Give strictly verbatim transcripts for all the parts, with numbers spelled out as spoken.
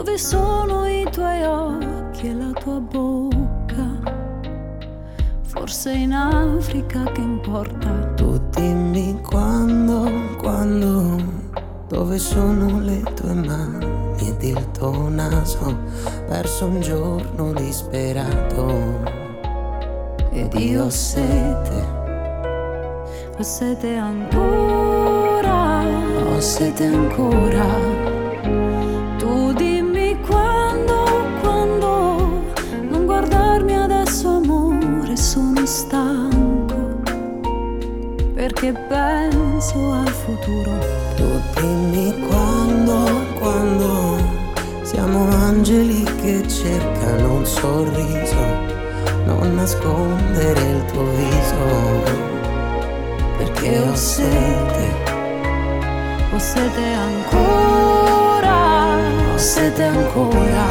Dove sono i tuoi occhi e la tua bocca? Forse in Africa, che importa? Tu dimmi quando, quando, dove sono le tue mani ed il tuo naso, perso un giorno disperato. Ed io ho sete, ho sete ancora, ho sete ancora. Tu dimmi quando, quando, non guardarmi adesso amore, sono stanco, perché penso al futuro. Tu dimmi quando, quando, siamo angeli che cercano un sorriso, non nascondere il tuo viso, perché ho sete, ho sete ancora, ho sete ancora.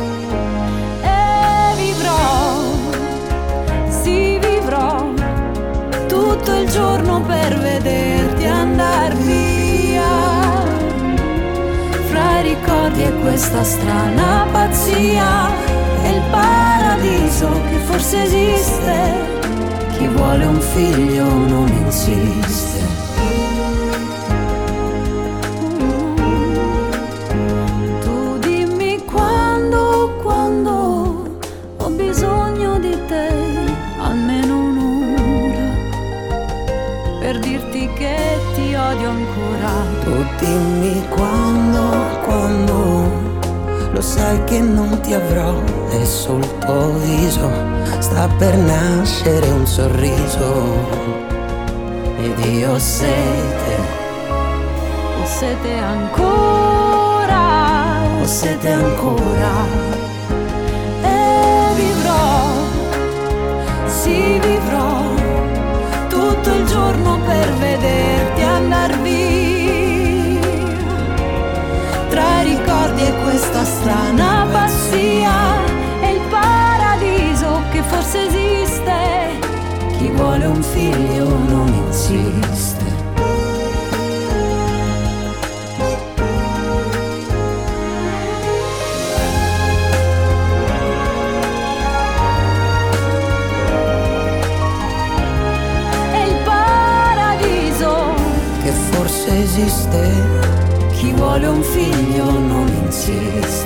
E vivrò, sì vivrò, tutto il giorno per vederti andar via, fra i ricordi e questa strana pazzia. È il paradiso che forse esiste, chi vuole un figlio non insiste. Tu dimmi quando, quando ho bisogno di te, almeno un'ora, per dirti che ti odio ancora. Tu dimmi quando, quando, lo sai che non ti avrò, è sul tuo viso sta per nascere un sorriso. Ed io ho sete, ho sete ancora, ho sete ancora. E vivrò, sì vivrò, tutto il giorno per vederti andar via, tra i ricordi e questa strana pazzia. È il paradiso che forse esiste, chi vuole un figlio non insiste. È il paradiso che forse esiste, chi vuole un figlio non insiste.